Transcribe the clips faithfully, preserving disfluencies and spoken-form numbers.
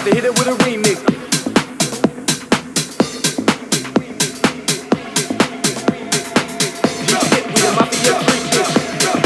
about to hit it with a remix. G-Shit with a Mafia three six.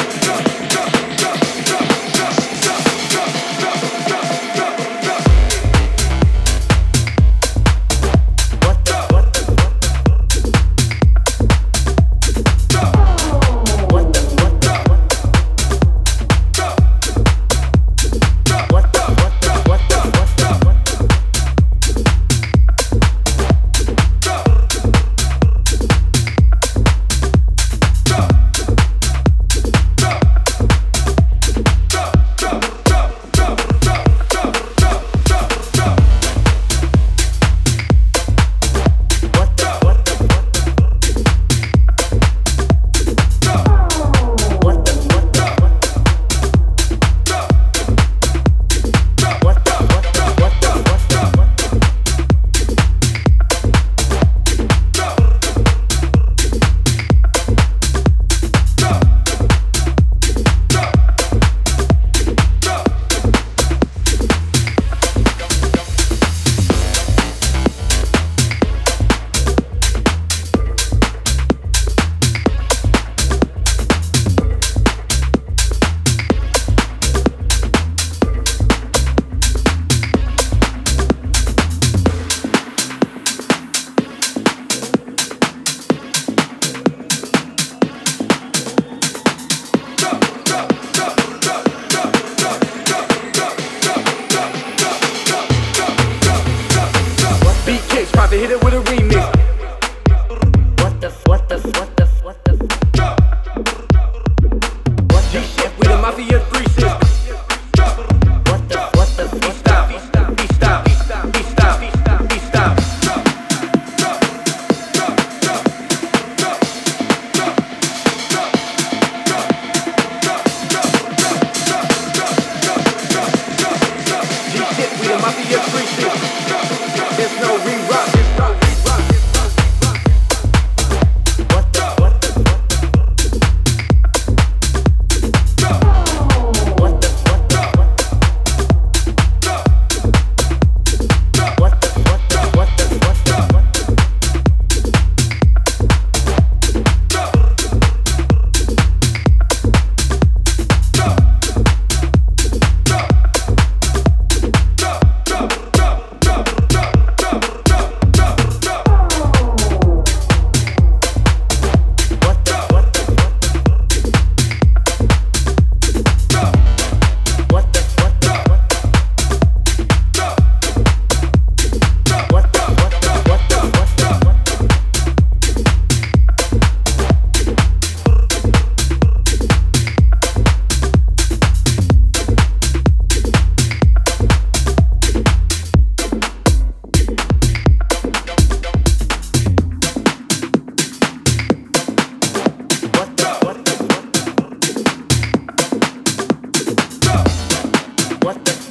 About to hit it with a remix. What the, what the, what the, what the, what the G-Shit with a Mafia three six. What the, what the, what stop, he stop, he stop, he stop, he stop, he stop, he stop. G-Shit with a Mafia three six. There's no re-rock. What the